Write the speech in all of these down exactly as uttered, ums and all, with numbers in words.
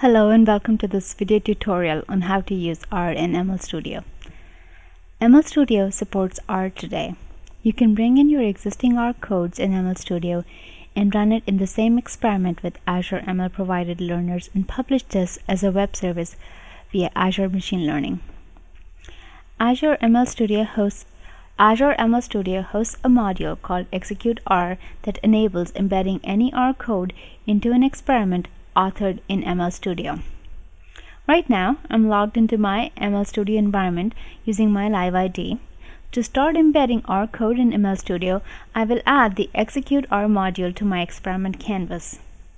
Hello and welcome to this video tutorial on how to use R in M L Studio. M L Studio supports R today. You can bring in your existing R codes in M L Studio and run it in the same experiment with Azure M L provided learners and publish this as a web service via Azure Machine Learning. Azure M L Studio hosts Azure M L Studio hosts a module called Execute R that enables embedding any R code into an experiment authored in M L Studio. Right now, I'm logged into my M L Studio environment using my Live I D. To start embedding R code in M L Studio, I will add the Execute R module to my experiment canvas.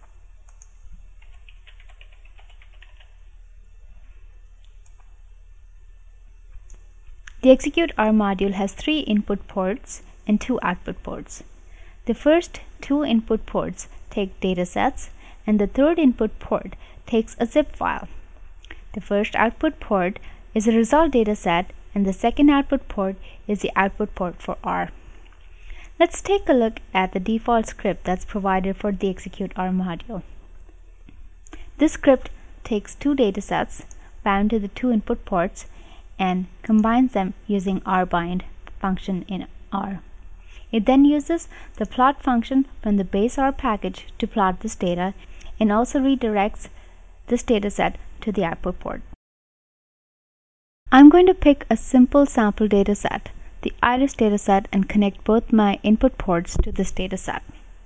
The Execute R module has three input ports and two output ports. The first two input ports take datasets, and the third input port takes a zip file. The first output port is a result dataset, and the second output port is the output port for R. Let's take a look at the default script that's provided for the Execute R module. This script takes two datasets bound to the two input ports and combines them using rbind function in R. It then uses the plot function from the base R package to plot this data, and also redirects this dataset to the output port. I'm going to pick a simple sample dataset, the iris dataset, and connect both my input ports to this dataset.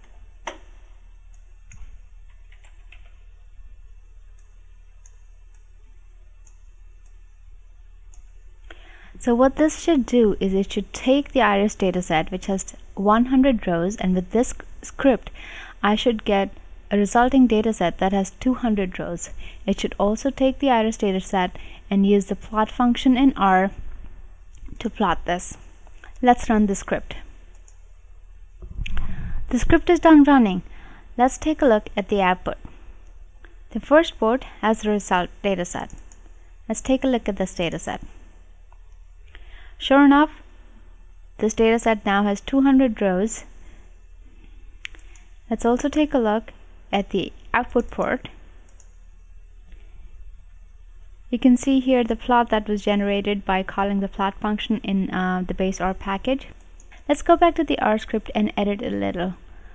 So what this should do is it should take the iris dataset, which has one hundred rows, and with this script I should get a resulting dataset that has two hundred rows. It should also take the iris dataset and use the plot function in R to plot this. Let's run the script. The script is done running. Let's take a look at the output. The first port has the result dataset. Let's take a look at this dataset. Sure enough, this dataset now has two hundred rows. Let's also take a look at the output port. You can see here the plot that was generated by calling the plot function in uh, the base R package. Let's go back to the R script and edit a little.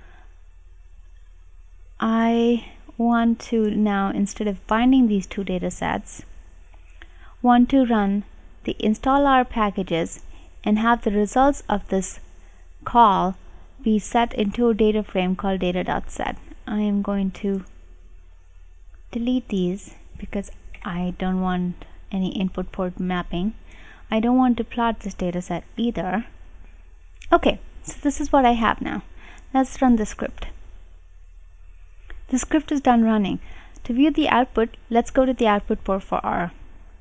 I want to now, instead of binding these two data sets, want to run the install R packages and have the results of this call be set into a data frame called data.set. I am going to delete these because I don't want any input port mapping. I don't want to plot this dataset either. Okay, so this is what I have now. Let's run the script. The script is done running. To view the output, let's go to the output port for R.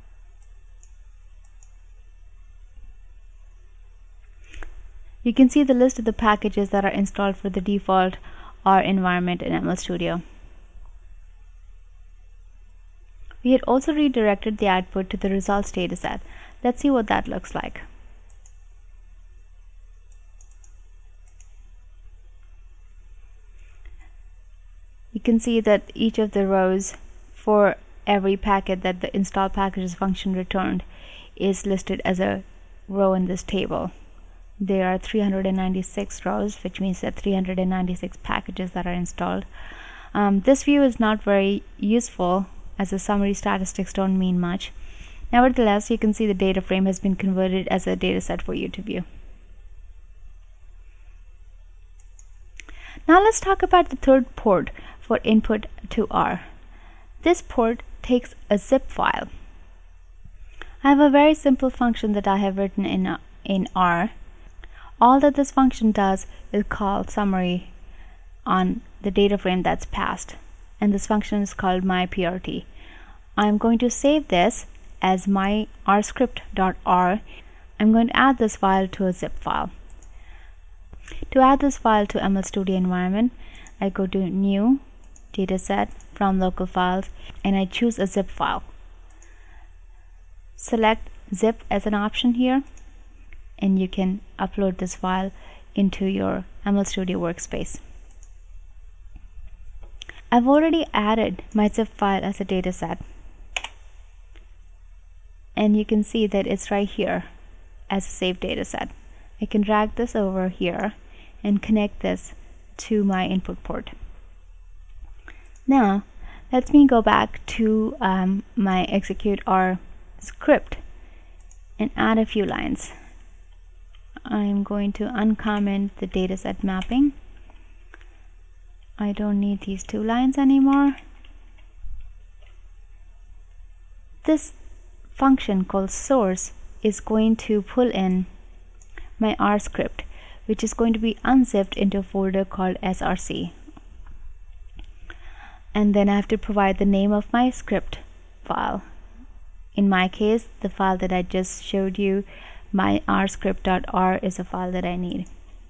You can see the list of the packages that are installed for the default R environment in M L Studio. We had also redirected the output to the results dataset. Let's see what that looks like. You can see that each of the rows for every packet that the install packages function returned is listed as a row in this table. There are three hundred ninety-six rows, which means that three hundred ninety-six packages that are installed. Um, this view is not very useful as the summary statistics don't mean much. Nevertheless, you can see the data frame has been converted as a data set for you to view. Now let's talk about the third port for input to R. This port takes a zip file. I have a very simple function that I have written in, uh, in R. All that this function does is call summary on the data frame that's passed, and this function is called myprt. I'm going to save this as my rscript.r. I'm going to add this file to a zip file. To add this file to M L Studio environment, I go to New, Dataset, from Local Files, and I choose a zip file. Select Zip as an option here, and you can upload this file into your M L Studio workspace. I've already added my zip file as a dataset, and you can see that it's right here as a saved dataset. I can drag this over here and connect this to my input port. Now let me go back to um, my execute R script and add a few lines. I'm going to uncomment the dataset mapping. I don't need these two lines anymore. This function called source is going to pull in my R script, which is going to be unzipped into a folder called S R C. And then I have to provide the name of my script file. In my case, the file that I just showed you, my rscript.r, is a file that I need.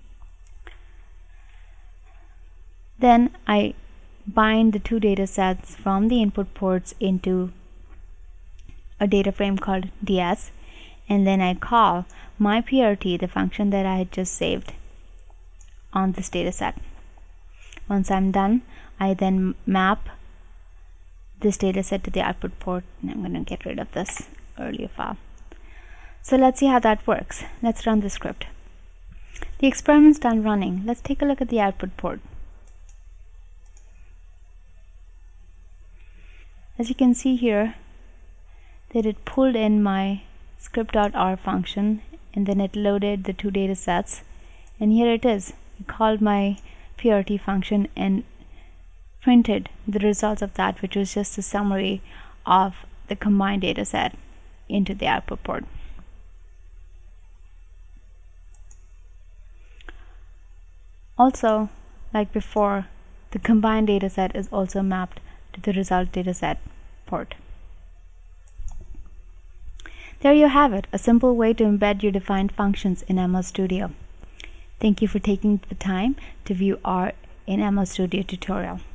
Then I bind the two data sets from the input ports into a data frame called D S, and then I call my P R T, the function that I had just saved, on this data set. Once I'm done, I then map this data set to the output port, and I'm going to get rid of this earlier file. So let's see how that works. Let's run the script. The experiment's done running. Let's take a look at the output port. As you can see here, that it pulled in my script.r function, and then it loaded the two data sets, and here it is. It called my P R T function and printed the results of that, which was just a summary of the combined data set, into the output port. Also, like before, the combined data set is also mapped to the result data set port. There you have it, a simple way to embed your defined functions in M L Studio. Thank you for taking the time to view our in M L Studio tutorial.